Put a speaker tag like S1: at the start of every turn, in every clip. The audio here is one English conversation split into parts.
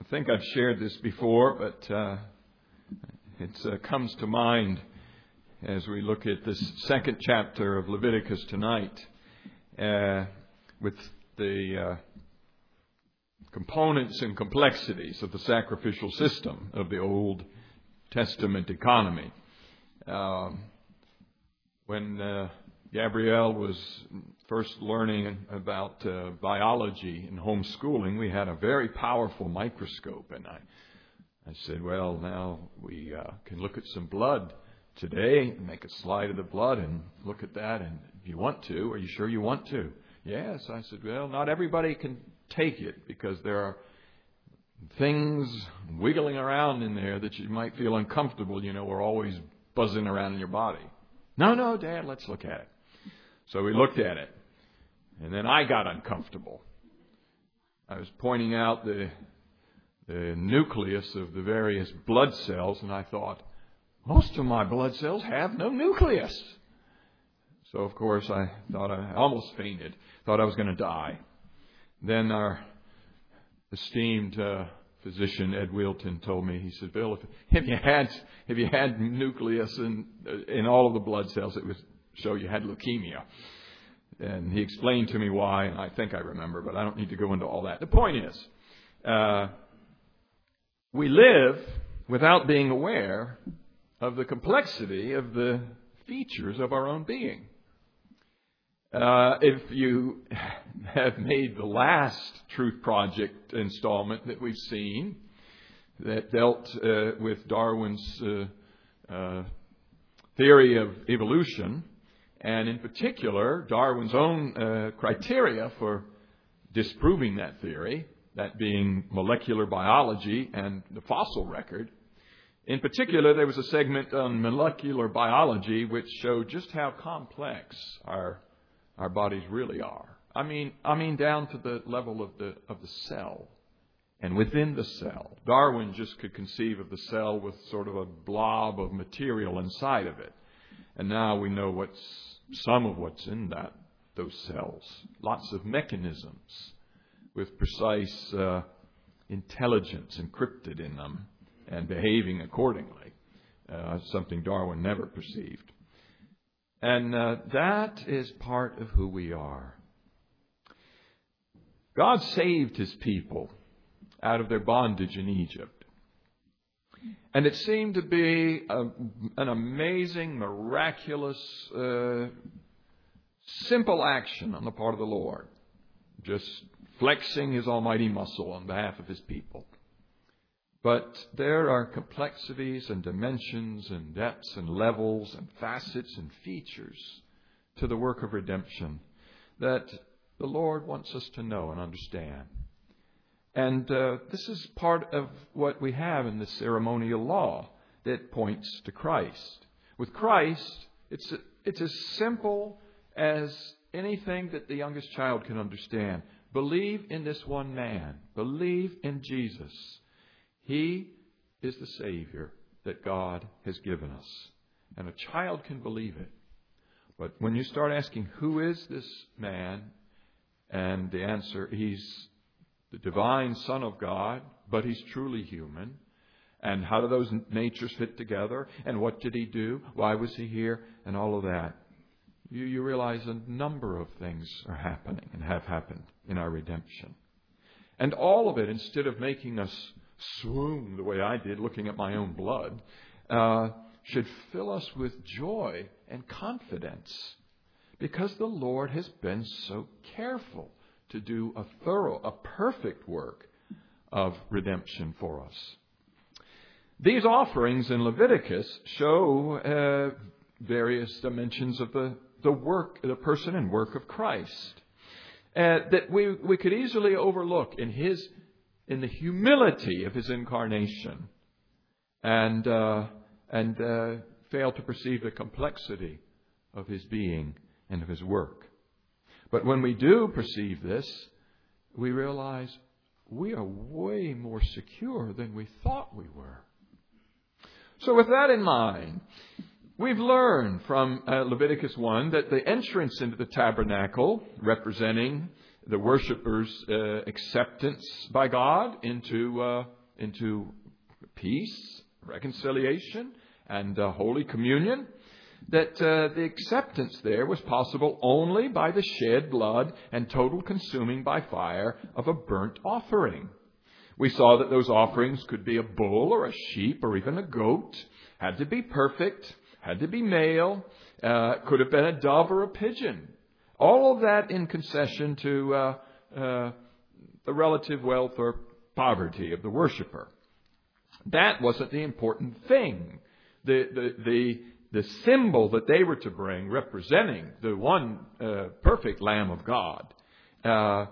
S1: think I've shared this before, but it comes to mind as we look at this second chapter of Leviticus tonight with the components and complexities of the sacrificial system of the Old Testament economy. When Gabrielle was first learning about biology and homeschooling, we had a very powerful microscope, and I said, well, now we can look at some blood today and make a slide of the blood and look at that, and if you want to, are you sure you want to? Yes. I said, well, not everybody can take it because there are things wiggling around in there that you might feel uncomfortable, are always buzzing around in your body. No, Dad, let's look at it. So we looked at it, and then I got uncomfortable. I was pointing out the nucleus of the various blood cells, and I thought, most of my blood cells have no nucleus. So, of course, I thought I almost fainted, thought I was going to die. Then our esteemed physician, Ed Wilton, told me, he said, Bill, if you had nucleus in all of the blood cells, it would show you had leukemia. And he explained to me why, and I think I remember, but I don't need to go into all that. The point is, we live without being aware of the complexity of the features of our own being. If you have made the last Truth Project installment that we've seen that dealt with Darwin's theory of evolution, and in particular Darwin's own criteria for disproving that theory, that being molecular biology and the fossil record. In particular, there was a segment on molecular biology which showed just how complex our bodies really are. I mean down to the level of the cell. And within the cell, Darwin just could conceive of the cell with sort of a blob of material inside of it. And now we know some of what's in those cells. Lots of mechanisms with precise intelligence encrypted in them and behaving accordingly. Something Darwin never perceived. And that is part of who we are. God saved His people out of their bondage in Egypt. And it seemed to be an amazing, miraculous, simple action on the part of the Lord. Just flexing His almighty muscle on behalf of His people. But there are complexities and dimensions and depths and levels and facets and features to the work of redemption that the Lord wants us to know and understand. And this is part of what we have in the ceremonial law that points to Christ. With Christ, it's as simple as anything that the youngest child can understand. Believe in this one man. Believe in Jesus. He is the Savior that God has given us. And a child can believe it. But when you start asking, who is this man? And the answer, he's the divine Son of God, but he's truly human. And how do those natures fit together? And what did he do? Why was he here? And all of that. You realize a number of things are happening and have happened in our redemption. And all of it, instead of making us swoon the way I did looking at my own blood, should fill us with joy and confidence because the Lord has been so careful to do a perfect work of redemption for us. These offerings in Leviticus show various dimensions of the work, the person and work of Christ that we could easily overlook in the humility of His incarnation and fail to perceive the complexity of His being and of His work. But when we do perceive this, we realize we are way more secure than we thought we were. So with that in mind, we've learned from Leviticus 1 that the entrance into the tabernacle, representing the worshipper's acceptance by God into into peace, reconciliation, and Holy Communion, that the acceptance there was possible only by the shed blood and total consuming by fire of a burnt offering. We saw that those offerings could be a bull or a sheep or even a goat, had to be perfect, had to be male, could have been a dove or a pigeon. All of that in concession to the relative wealth or poverty of the worshiper. That wasn't the important thing. The symbol that they were to bring, representing the one perfect Lamb of God, there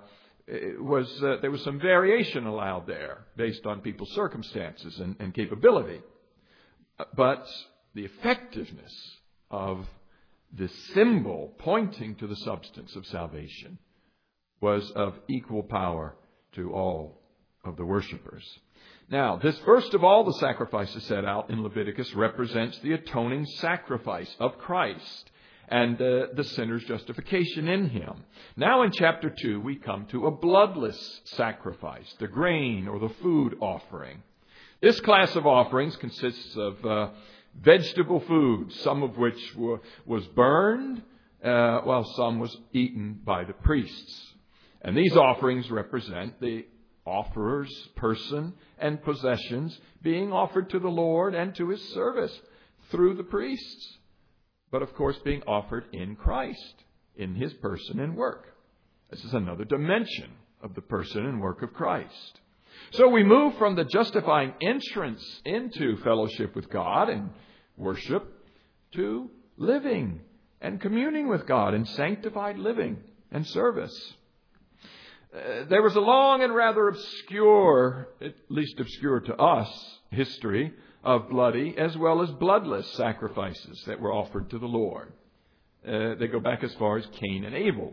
S1: was some variation allowed there based on people's circumstances and capability. But the effectiveness of the symbol pointing to the substance of salvation was of equal power to all of the worshipers. Now, this first of all the sacrifices set out in Leviticus represents the atoning sacrifice of Christ and the sinner's justification in Him. Now in chapter 2, we come to a bloodless sacrifice, the grain or the food offering. This class of offerings consists of vegetable food, some of which was burned, while some was eaten by the priests. And these offerings represent the offerer's person and possessions being offered to the Lord and to His service through the priests. But of course being offered in Christ, in His person and work. This is another dimension of the person and work of Christ. So we move from the justifying entrance into fellowship with God and worship to living and communing with God in sanctified living and service. There was a long and rather obscure, at least obscure to us, history of bloody as well as bloodless sacrifices that were offered to the Lord. They go back as far as Cain and Abel.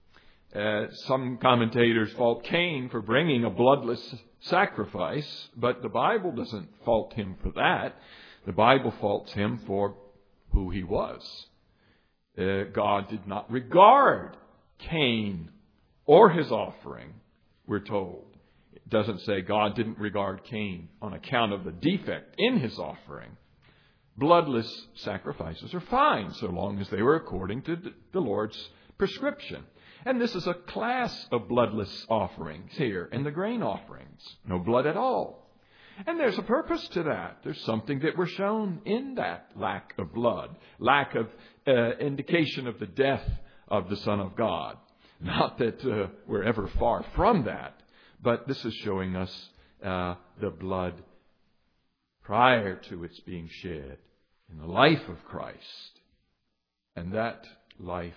S1: Some commentators fault Cain for bringing a bloodless sacrifice, but the Bible doesn't fault him for that. The Bible faults him for who he was. God did not regard Cain or his offering, we're told. It doesn't say God didn't regard Cain on account of the defect in his offering. Bloodless sacrifices are fine so long as they were according to the Lord's prescription. And this is a class of bloodless offerings here in the grain offerings. No blood at all. And there's a purpose to that. There's something that we're shown in that lack of blood, lack of indication of the death of the Son of God. Not that we're ever far from that, but this is showing us the blood prior to its being shed in the life of Christ, and that life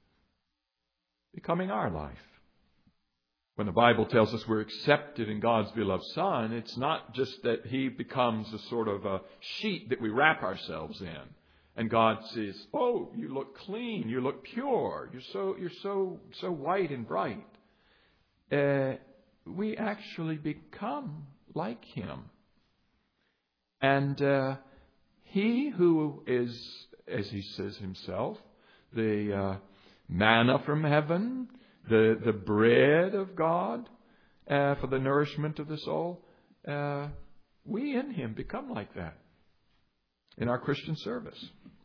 S1: becoming our life. When the Bible tells us we're accepted in God's beloved Son, it's not just that He becomes a sort of a sheet that we wrap ourselves in. And God says, "Oh, you look clean, you look pure, you're so white and bright." We actually become like Him. And He who is, as He says Himself, the manna from heaven, the bread of God for the nourishment of the soul, we in Him become like that in our Christian service.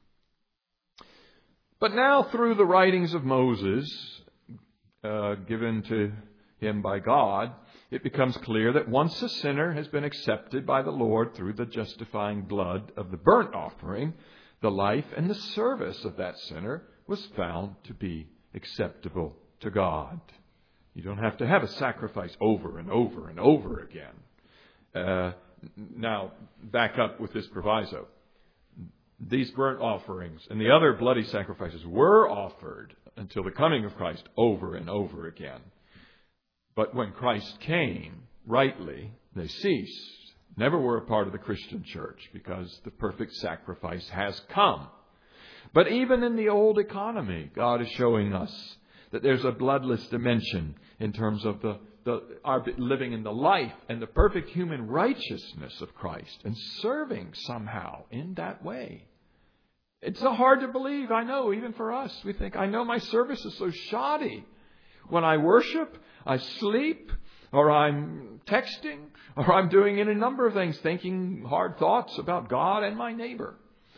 S1: But now through the writings of Moses, given to him by God, it becomes clear that once a sinner has been accepted by the Lord through the justifying blood of the burnt offering, the life and the service of that sinner was found to be acceptable to God. You don't have to have a sacrifice over and over and over again. Now, back up with this proviso. These burnt offerings and the other bloody sacrifices were offered until the coming of Christ over and over again. But when Christ came, rightly, they ceased. Never were a part of the Christian church because the perfect sacrifice has come. But even in the old economy, God is showing us that there's a bloodless dimension in terms of our living in the life and the perfect human righteousness of Christ and serving somehow in that way. It's so hard to believe, I know, even for us. We think, I know my service is so shoddy. When I worship, I sleep, or I'm texting, or I'm doing any number of things, thinking hard thoughts about God and my neighbor.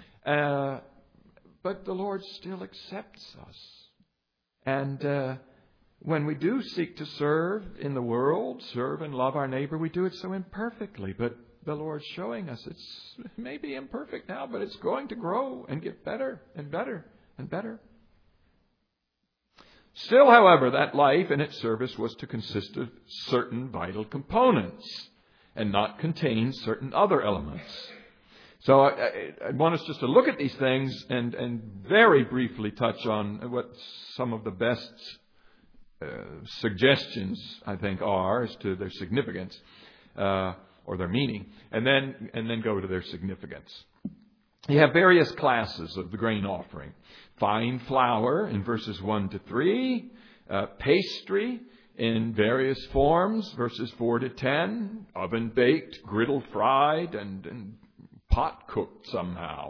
S1: But the Lord still accepts us. And when we do seek to serve in the world, serve and love our neighbor, we do it so imperfectly. But the Lord's showing us it may be imperfect now, but it's going to grow and get better and better and better. Still, however, that life and its service was to consist of certain vital components and not contain certain other elements. So I want us just to look at these things and very briefly touch on what some of the best suggestions, I think, are as to their significance or their meaning, and then go to their significance. You have various classes of the grain offering. Fine flour in verses 1 to 3, pastry in various forms, verses 4 to 10, oven-baked, griddle-fried, and pot-cooked somehow.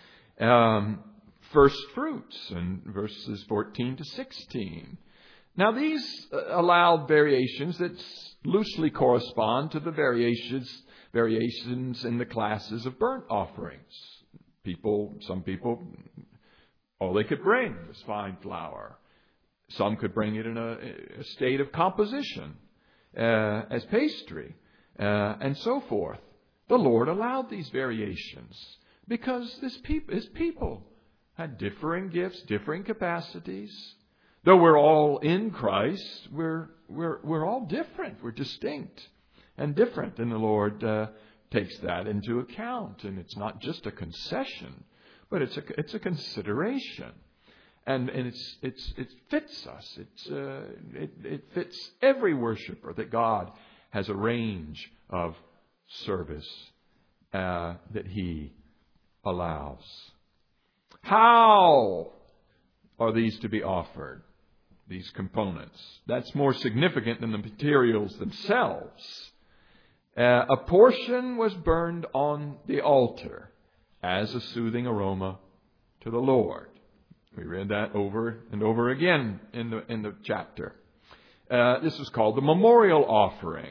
S1: First fruits in verses 14 to 16. Now these allow variations that loosely correspond to the variations in the classes of burnt offerings. Some people, all they could bring was fine flour. Some could bring it in a state of composition as pastry and so forth. The Lord allowed these variations because His people had differing gifts, differing capacities. Though we're all in Christ, we're all different. We're distinct and different, and the Lord takes that into account. And it's not just a concession, but it's a consideration, and it fits us. It fits every worshiper that God has a range of service that He allows. How are these to be offered? These components. That's more significant than the materials themselves. A portion was burned on the altar as a soothing aroma to the Lord. We read that over and over again in the chapter. This is called the memorial offering.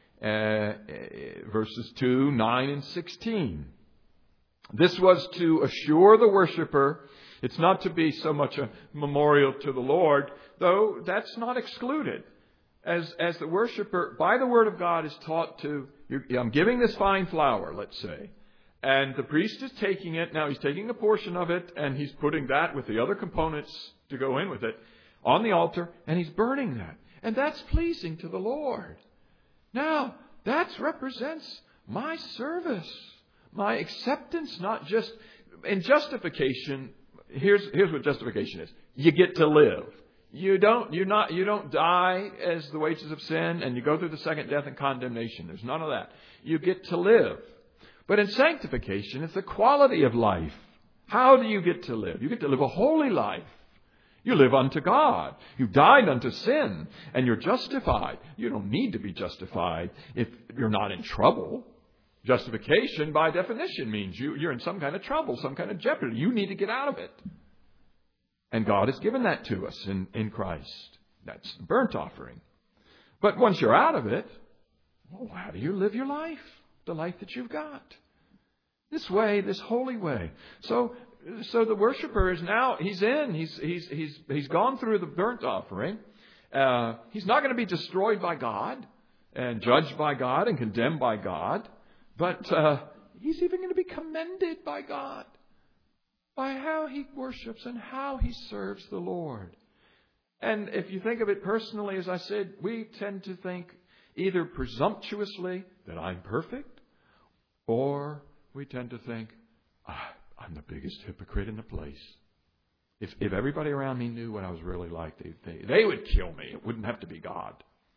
S1: Verses 2, 9, and 16. This was to assure the worshiper. It's not to be so much a memorial to the Lord, though that's not excluded. As the worshiper, by the Word of God, is taught to, I'm giving this fine flour, let's say, and the priest is taking it. Now he's taking a portion of it, and he's putting that with the other components to go in with it on the altar, and he's burning that. And that's pleasing to the Lord. Now, that represents my service, my acceptance, not just in justification. Here's what justification is. You get to live. You don't die as the wages of sin, and you go through the second death and condemnation. There's none of that. You get to live. But in sanctification, it's the quality of life. How do you get to live? You get to live a holy life. You live unto God. You died unto sin, and you're justified. You don't need to be justified if you're not in trouble. Justification, by definition, means you're in some kind of trouble, some kind of jeopardy. You need to get out of it. And God has given that to us in Christ. That's the burnt offering. But once you're out of it, well, how do you live your life? The life that you've got. This way, this holy way. So the worshiper is now, he's in. He's gone through the burnt offering. He's not going to be destroyed by God and judged by God and condemned by God. But he's even going to be commended by God by how he worships and how he serves the Lord. And if you think of it personally, as I said, we tend to think either presumptuously that I'm perfect, or we tend to think, I'm the biggest hypocrite in the place. If everybody around me knew what I was really like, they would kill me. It wouldn't have to be God.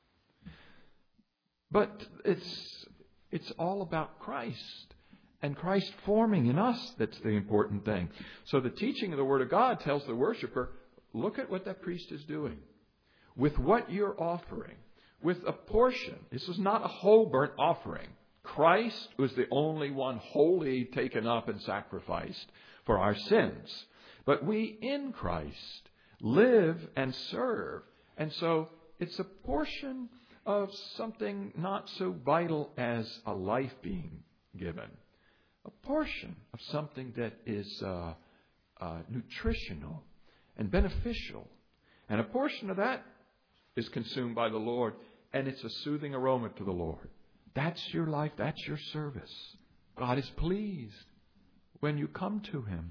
S1: But it's all about Christ and Christ forming in us. That's the important thing. So the teaching of the Word of God tells the worshiper, look at what that priest is doing. With what you're offering, with a portion. This is not a whole burnt offering. Christ was the only one wholly taken up and sacrificed for our sins. But we in Christ live and serve. And so it's a portion of something not so vital as a life being given. A portion of something that is nutritional and beneficial. And a portion of that is consumed by the Lord, and it's a soothing aroma to the Lord. That's your life. That's your service. God is pleased when you come to Him.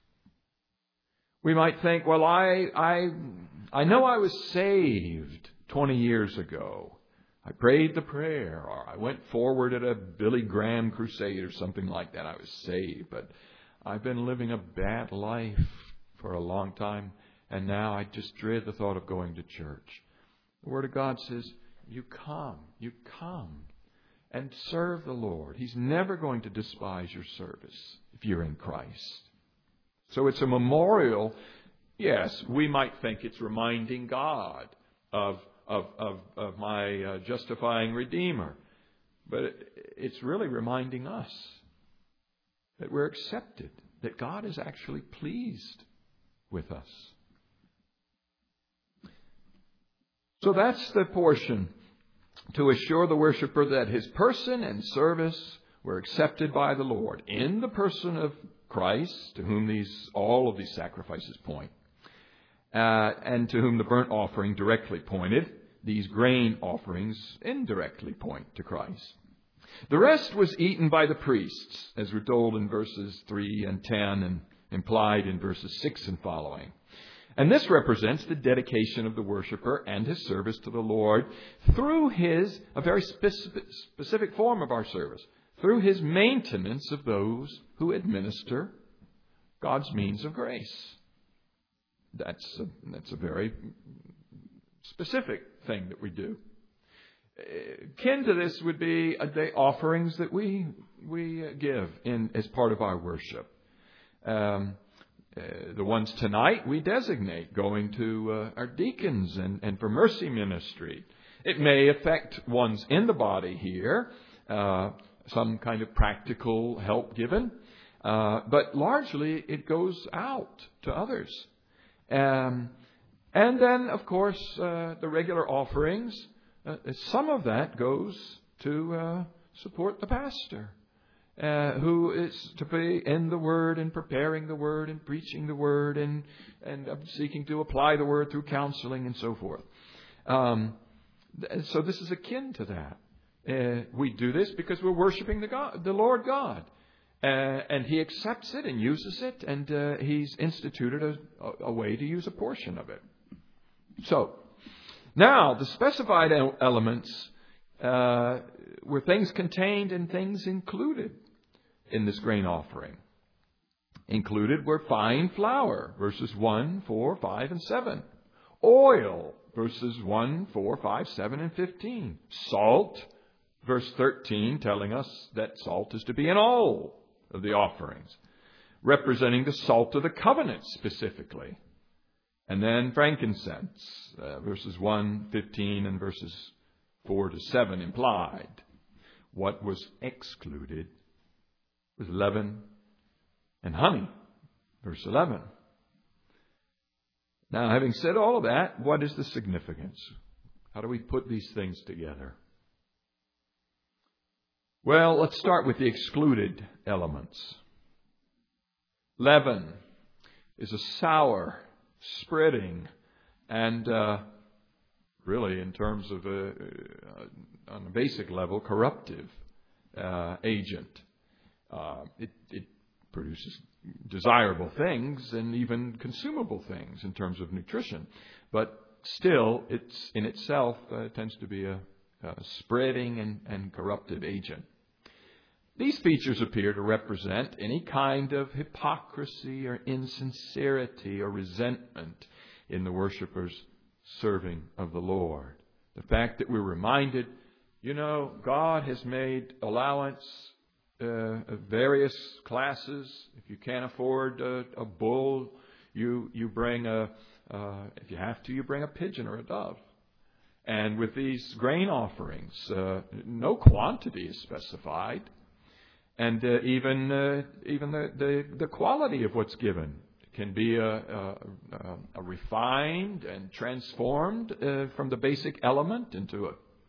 S1: We might think, well, I know I was saved 20 years ago. I prayed the prayer, or I went forward at a Billy Graham crusade or something like that. I was saved, but I've been living a bad life for a long time, and now I just dread the thought of going to church. The Word of God says, you come and serve the Lord. He's never going to despise your service if you're in Christ. So it's a memorial. Yes, we might think it's reminding God of my justifying Redeemer. But it's really reminding us that we're accepted, that God is actually pleased with us. So that's the portion to assure the worshiper that his person and service were accepted by the Lord in the person of Christ, to whom all of these sacrifices point, and to whom the burnt offering directly pointed. These grain offerings indirectly point to Christ. The rest was eaten by the priests, as we're told in verses 3 and 10 and implied in verses 6 and following. And this represents the dedication of the worshiper and his service to the Lord through a very specific form of our service, through his maintenance of those who administer God's means of grace. That's a very specific thing that we do. Kin to this would be the offerings that we give as part of our worship. The ones tonight we designate going to our deacons and for mercy ministry. It may affect ones in the body here, some kind of practical help given, but largely it goes out to others. And then, of course, the regular offerings, some of that goes to support the pastor, who is to be in the Word and preparing the Word and preaching the Word and seeking to apply the Word through counseling and so forth. So this is akin to that. We do this because we're worshiping the Lord God. And He accepts it and uses it, and He's instituted a way to use a portion of it. So, now, the specified elements were things contained and things included in this grain offering. Included were fine flour, verses 1, 4, 5, and 7. Oil, verses 1, 4, 5, 7, and 15. Salt, verse 13, telling us that salt is to be in all of the offerings, representing the salt of the covenant specifically. And then frankincense, verses 1, 15, and verses 4 to 7 implied. What was excluded was leaven and honey, verse 11. Now, having said all of that, what is the significance? How do we put these things together? Well, let's start with the excluded elements. Leaven is a sour, spreading, and really, in terms of on a basic level, corruptive agent. It produces desirable things and even consumable things in terms of nutrition, but still, it's in itself tends to be a spreading and corruptive agent. These features appear to represent any kind of hypocrisy or insincerity or resentment in the worshippers' serving of the Lord. The fact that we're reminded, God has made allowance of various classes. If you can't afford a bull, you bring if you have to, you bring a pigeon or a dove. And with these grain offerings, no quantity is specified. And even the quality of what's given can be a refined and transformed from the basic element into a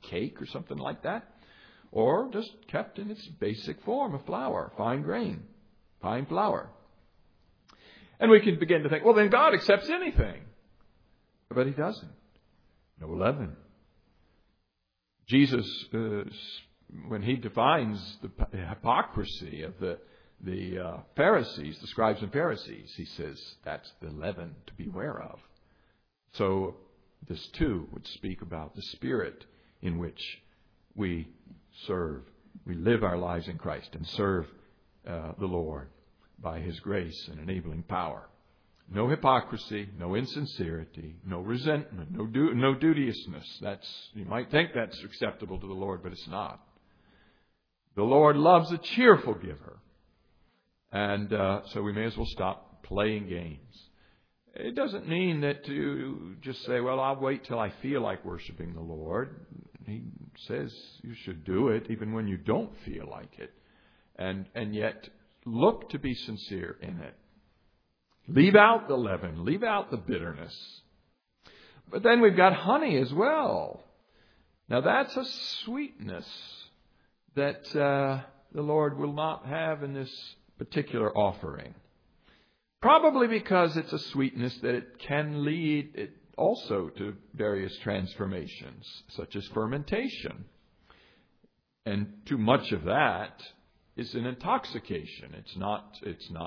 S1: cake or something like that, or just kept in its basic form of flour, fine grain, fine flour. And we can begin to think, well, then God accepts anything. But He doesn't. No leaven. Jesus, when He defines the hypocrisy of the Pharisees, the scribes and Pharisees, He says that's the leaven to beware of. So this too would speak about the spirit in which we serve. We live our lives in Christ and serve the Lord by His grace and enabling power. No hypocrisy, no insincerity, no resentment, no dudiousness. You might think that's acceptable to the Lord, but it's not. The Lord loves a cheerful giver. And so we may as well stop playing games. It doesn't mean that you just say, well, I'll wait till I feel like worshiping the Lord. He says you should do it even when you don't feel like it. And yet look to be sincere in it. Leave out the leaven. Leave out the bitterness. But then we've got honey as well. Now that's a sweetness that the Lord will not have in this particular offering. Probably because it's a sweetness that it can lead also to various transformations, such as fermentation. And too much of that is an intoxication. It's not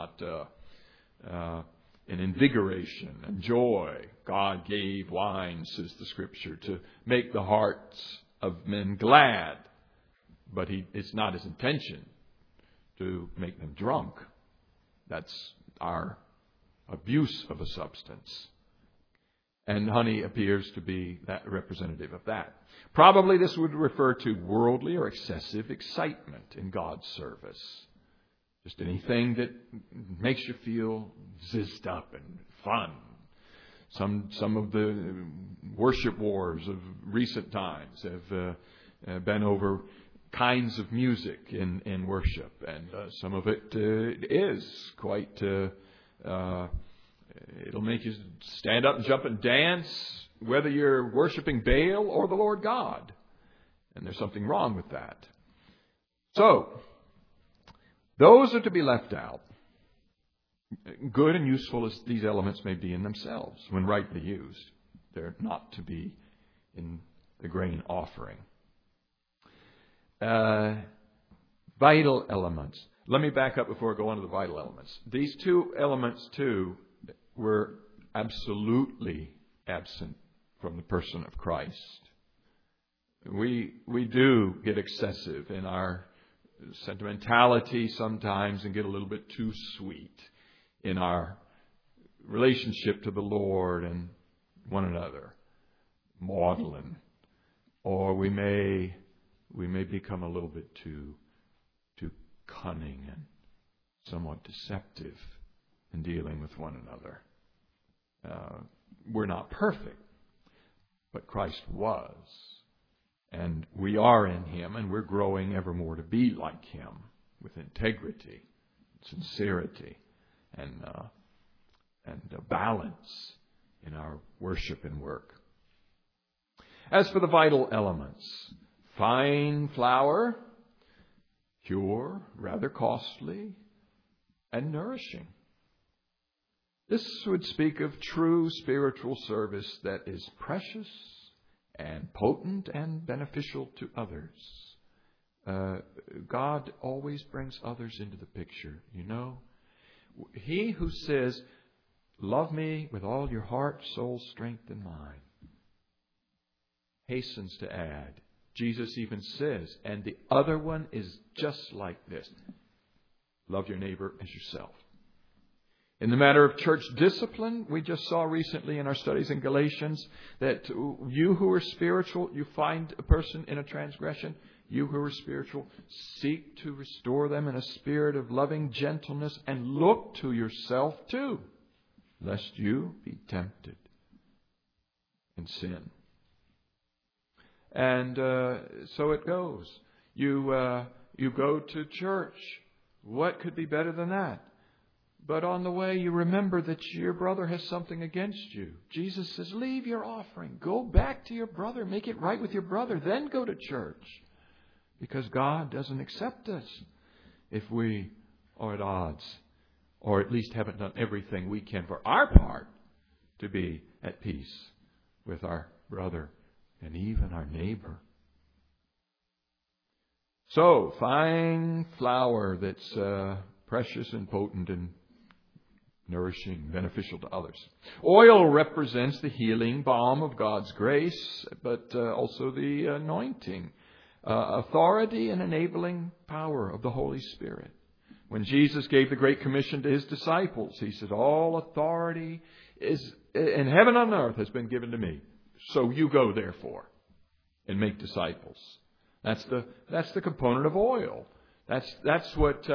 S1: an invigoration and joy. God gave wine, says the Scripture, to make the hearts of men glad. But it's not His intention to make them drunk. That's our abuse of a substance. And honey appears to be that representative of that. Probably this would refer to worldly or excessive excitement in God's service. Just anything that makes you feel zizzed up and fun. Some of the worship wars of recent times have been over kinds of music in worship, and some of it is quite. It'll make you stand up and jump and dance, whether you're worshiping Baal or the Lord God, and there's something wrong with that. So those are to be left out. Good and useful as these elements may be in themselves, when rightly used, they're not to be in the grain offering. Vital elements. Let me back up before I go on to the vital elements. These two elements, too, were absolutely absent from the person of Christ. We do get excessive in our sentimentality sometimes and get a little bit too sweet in our relationship to the Lord and one another, maudlin. Or we may become a little bit too cunning and somewhat deceptive in dealing with one another. We're not perfect, but Christ was. And we are in Him, and we're growing ever more to be like Him with integrity, sincerity, and balance in our worship and work. As for the vital elements, fine flour, pure, rather costly, and nourishing. This would speak of true spiritual service that is precious and potent and beneficial to others. God always brings others into the picture. You know, He who says, "Love me with all your heart, soul, strength, and mind," hastens to add, Jesus even says, and the other one is just like this: love your neighbor as yourself. In the matter of church discipline, we just saw recently in our studies in Galatians that you who are spiritual, you find a person in a transgression, you who are spiritual, seek to restore them in a spirit of loving gentleness, and look to yourself too, lest you be tempted in sin. And so it goes. You go to church. What could be better than that? But on the way, you remember that your brother has something against you. Jesus says, leave your offering. Go back to your brother. Make it right with your brother. Then go to church. Because God doesn't accept us if we are at odds, or at least haven't done everything we can for our part to be at peace with our brother and even our neighbor. So, fine flour that's precious and potent and nourishing, beneficial to others. Oil represents the healing balm of God's grace, but also the anointing, authority and enabling power of the Holy Spirit. When Jesus gave the Great Commission to His disciples, He said, all authority is in heaven and on earth has been given to me. So you go, therefore, and make disciples. That's the component of oil. That's what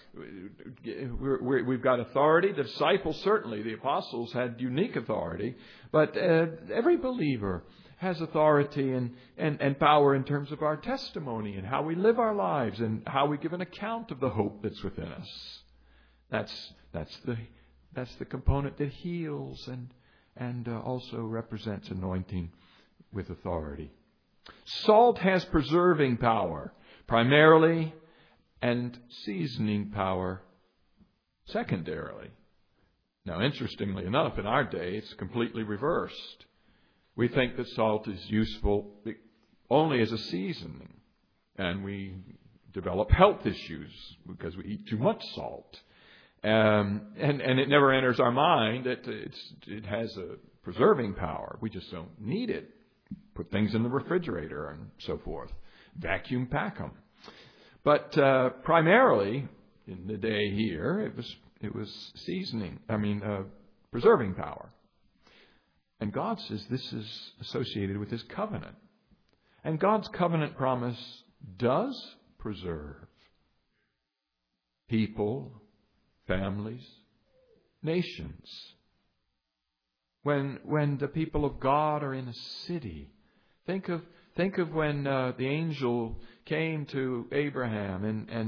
S1: we've got authority. The disciples, certainly, the apostles had unique authority, but every believer has authority and power in terms of our testimony and how we live our lives and how we give an account of the hope that's within us. That's the component that heals and also represents anointing with authority. Salt has preserving power, primarily, and seasoning power, secondarily. Now, interestingly enough, in our day, it's completely reversed. We think that salt is useful only as a seasoning, and we develop health issues because we eat too much salt. And it never enters our mind that it has a preserving power. We just don't need it. Put things in the refrigerator and so forth. Vacuum pack them. But primarily, in the day here, it was preserving power. And God says this is associated with His covenant. And God's covenant promise does preserve people, families, nations. When the people of God are in a city, think of when the angel came to Abraham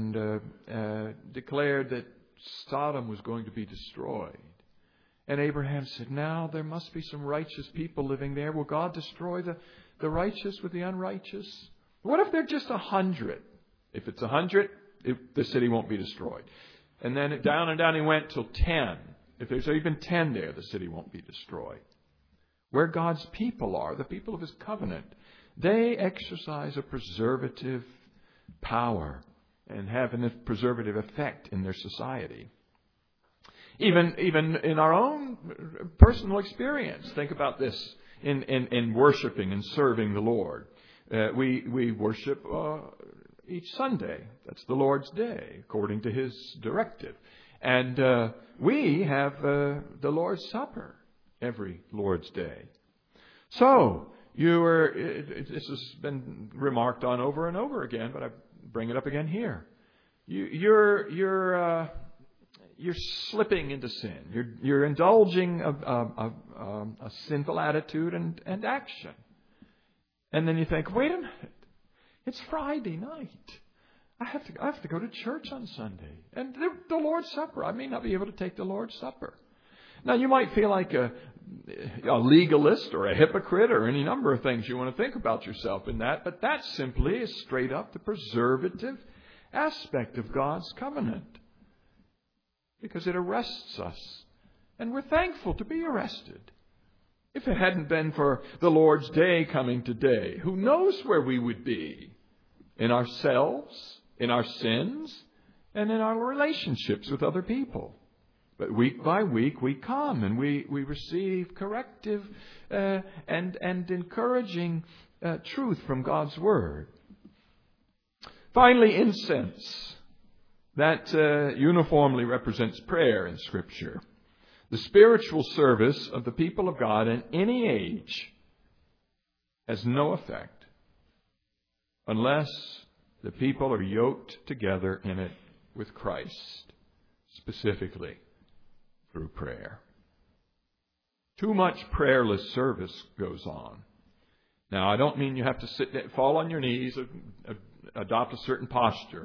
S1: and declared that Sodom was going to be destroyed. And Abraham said, now there must be some righteous people living there. Will God destroy the righteous with the unrighteous? What if they're just 100? If it's 100, the city won't be destroyed. And then down and down he went till 10. If there's even 10 there, the city won't be destroyed. Where God's people are, the people of His covenant, they exercise a preservative power and have a preservative effect in their society. Even in our own personal experience, think about this in worshiping and serving the Lord. We worship each Sunday. That's the Lord's Day, according to His directive. And we have the Lord's Supper every Lord's Day. So, this has been remarked on over and over again, but I bring it up again here. You're slipping into sin. You're indulging a sinful attitude and action. And then you think, wait a minute, it's Friday night. I have to go to church on Sunday. And the Lord's Supper, I may not be able to take the Lord's Supper. Now, you might feel like a legalist or a hypocrite or any number of things you want to think about yourself in that, but that simply is straight up the preservative aspect of God's covenant. Because it arrests us. And we're thankful to be arrested. If it hadn't been for the Lord's Day coming today, who knows where we would be? In ourselves, in our sins, and in our relationships with other people. But week by week we come and we receive corrective and encouraging truth from God's Word. Finally, incense. That uniformly represents prayer in Scripture. The spiritual service of the people of God in any age has no effect unless the people are yoked together in it with Christ, specifically through prayer. Too much prayerless service goes on. Now, I don't mean you have to fall on your knees, adopt a certain posture,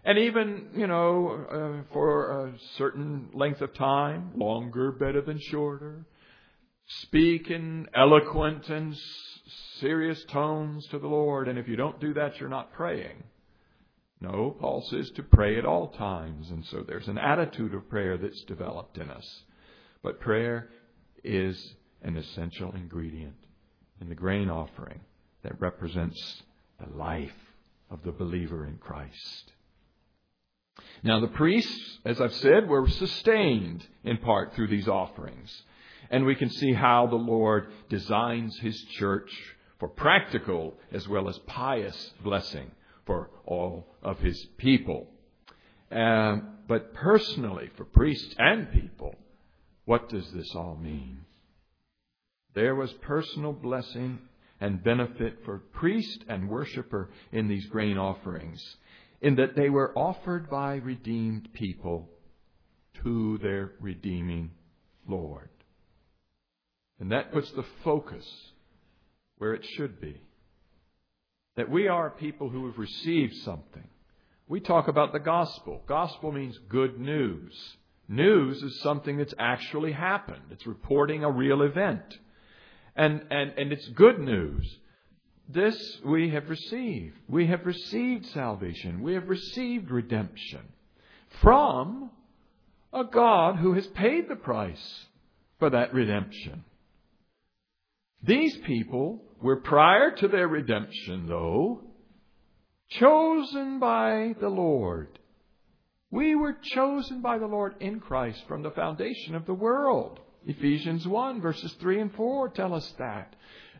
S1: And even, for a certain length of time, longer better than shorter, speak in eloquent and serious tones to the Lord. And if you don't do that, you're not praying. No, Paul says to pray at all times. And so there's an attitude of prayer that's developed in us. But prayer is an essential ingredient in the grain offering that represents the life of the believer in Christ. Now the priests, as I've said, were sustained in part through these offerings. And we can see how the Lord designs His church for practical as well as pious blessing for all of His people. But personally, for priests and people, what does this all mean? There was personal blessing and benefit for priest and worshiper in these grain offerings, in that they were offered by redeemed people to their redeeming Lord. And that puts the focus where it should be. That we are people who have received something. We talk about the gospel. Gospel means good news. News is something that's actually happened. It's reporting a real event. And it's good news. This we have received. We have received salvation. We have received redemption from a God who has paid the price for that redemption. These people were, prior to their redemption, though, chosen by the Lord. We were chosen by the Lord in Christ from the foundation of the world. Ephesians 1, verses 3 and 4 tell us that.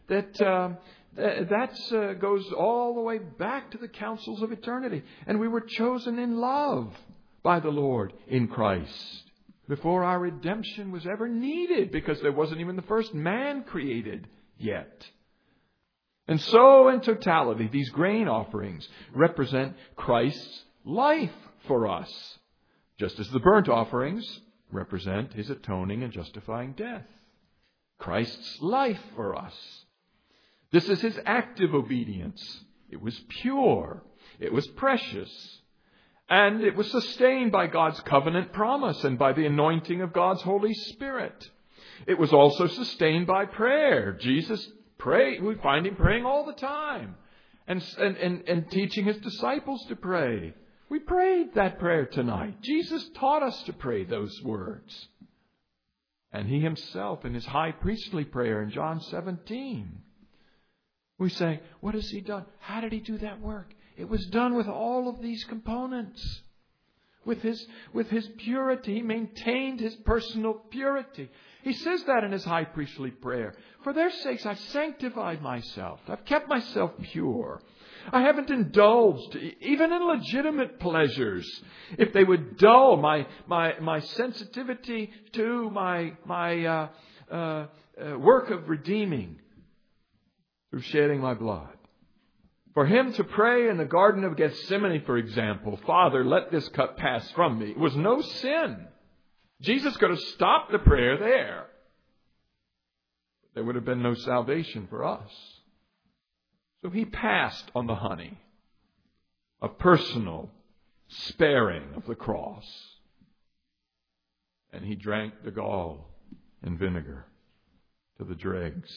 S1: That goes all the way back to the councils of eternity. And we were chosen in love by the Lord in Christ before our redemption was ever needed, because there wasn't even the first man created yet. And so, in totality, these grain offerings represent Christ's life for us, just as the burnt offerings represent His atoning and justifying death. Christ's life for us. This is His active obedience. It was pure. It was precious. And it was sustained by God's covenant promise and by the anointing of God's Holy Spirit. It was also sustained by prayer. Jesus prayed. We find Him praying all the time and teaching His disciples to pray. We prayed that prayer tonight. Jesus taught us to pray those words. And He Himself in His high priestly prayer in John 17. We say, what has He done? How did He do that work? It was done with all of these components. With His purity. He maintained His personal purity. He says that in His high priestly prayer. For their sakes I've sanctified myself. I've kept myself pure. I haven't indulged even in legitimate pleasures. If they would dull my sensitivity to my work of redeeming through shedding my blood. For Him to pray in the Garden of Gethsemane, for example, Father, let this cup pass from me, was no sin. Jesus could have stopped the prayer there. There would have been no salvation for us. So He passed on the honey of personal sparing of the cross. And He drank the gall and vinegar to the dregs.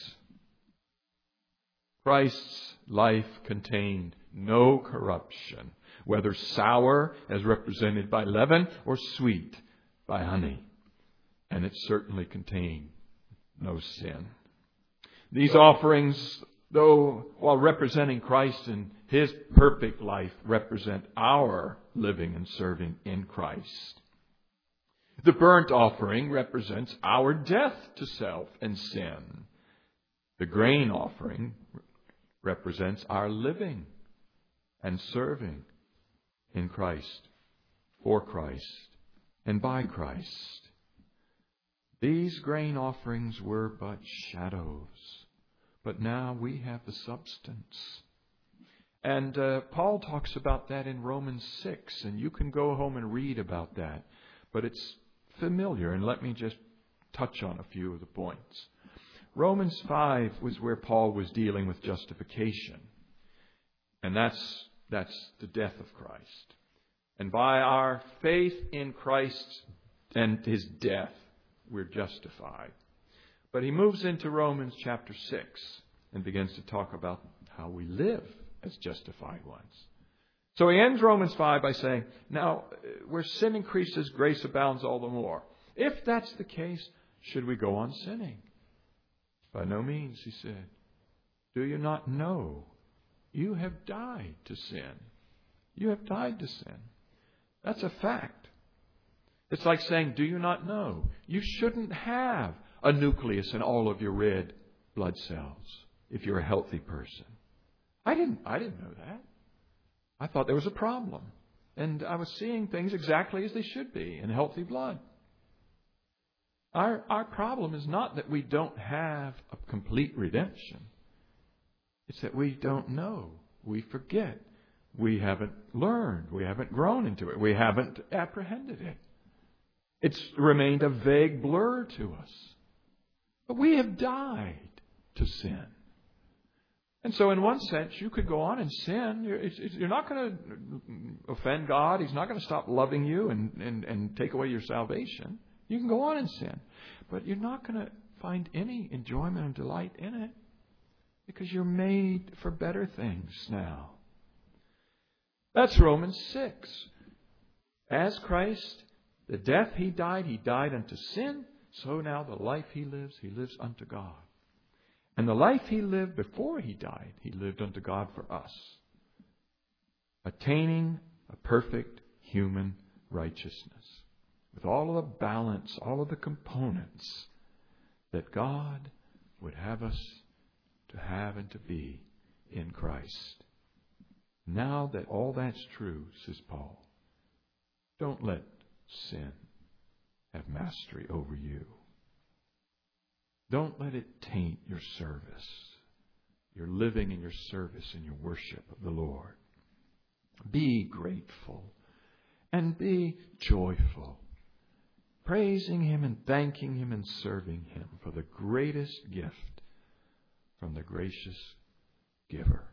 S1: Christ's life contained no corruption, whether sour as represented by leaven or sweet by honey. And it certainly contained no sin. These offerings, though while representing Christ and His perfect life, represent our living and serving in Christ. The burnt offering represents our death to self and sin. The grain offering represents our living and serving in Christ, for Christ, and by Christ. These grain offerings were but shadows, but now we have the substance. And Paul talks about that in Romans 6, and you can go home and read about that. But it's familiar, and let me just touch on a few of the points. Romans 5 was where Paul was dealing with justification. And that's the death of Christ. And by our faith in Christ and His death, we're justified. But he moves into Romans chapter 6 and begins to talk about how we live as justified ones. So he ends Romans 5 by saying, now, where sin increases, grace abounds all the more. If that's the case, should we go on sinning? By no means, he said. Do you not know you have died to sin? You have died to sin. That's a fact. It's like saying, do you not know you shouldn't have a nucleus in all of your red blood cells if you're a healthy person? I didn't know that. I thought there was a problem. And I was seeing things exactly as they should be in healthy blood. Our problem is not that we don't have a complete redemption. It's that we don't know. We forget. We haven't learned. We haven't grown into it. We haven't apprehended it. It's remained a vague blur to us. But we have died to sin. And so in one sense, you could go on and sin. You're not going to offend God. He's not going to stop loving you and take away your salvation. You can go on and sin. But you're not going to find any enjoyment and delight in it because you're made for better things now. That's Romans 6. As Christ, the death He died unto sin. So now the life He lives unto God. And the life He lived before He died, He lived unto God for us, attaining a perfect human righteousness with all of the balance, all of the components that God would have us to have and to be in Christ. Now that all that's true, says Paul, don't let sin have mastery over you. Don't let it taint your service, your living and your service and your worship of the Lord. Be grateful and be joyful, praising Him and thanking Him and serving Him for the greatest gift from the gracious giver.